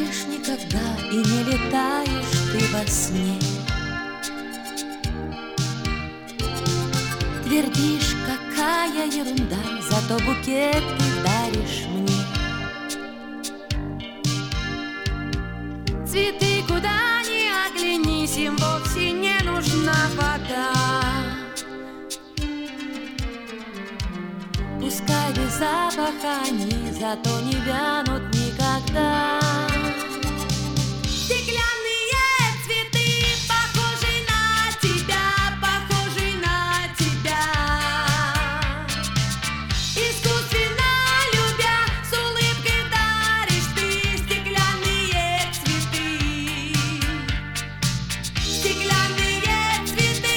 спишь никогда и не летаешь ты во сне. Твердишь, какая ерунда, зато букет ты даришь мне. Цветы, куда ни оглянись, им вовсе не нужна вода. Пускай без запаха они, зато не вянут никогда. Стеклянные цветы, похожие на тебя, похожие на тебя. Искусственно любя, с улыбкой даришь ты стеклянные цветы. Стеклянные цветы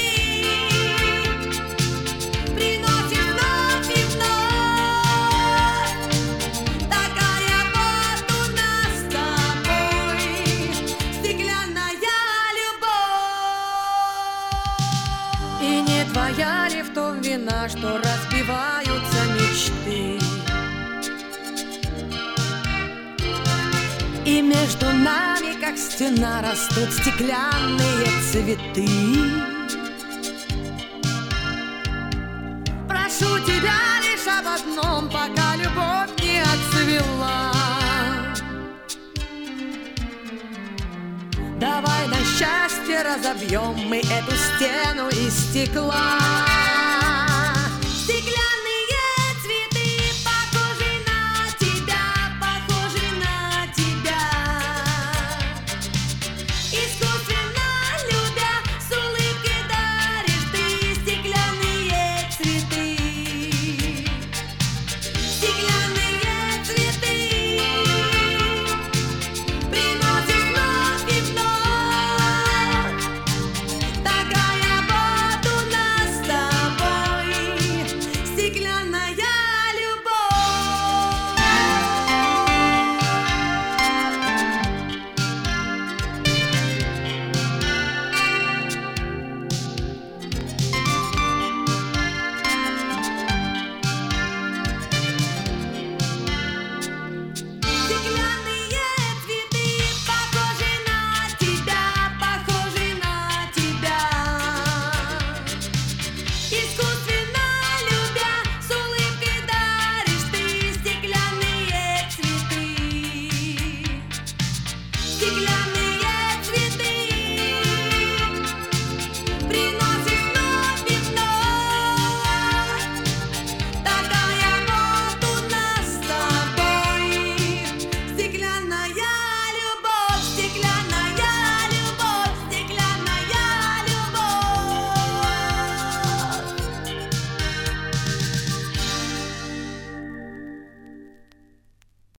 приносишь вновь и вновь. Такая вот у нас с тобой стеклянная любовь. И не твоя ли в том вина, что разбиваются мечты? И между нами, как стена, растут стеклянные цветы. Прошу тебя лишь об одном, пока любовь не отцвела. Давай на счастье разобьем мы эту стену из стекла.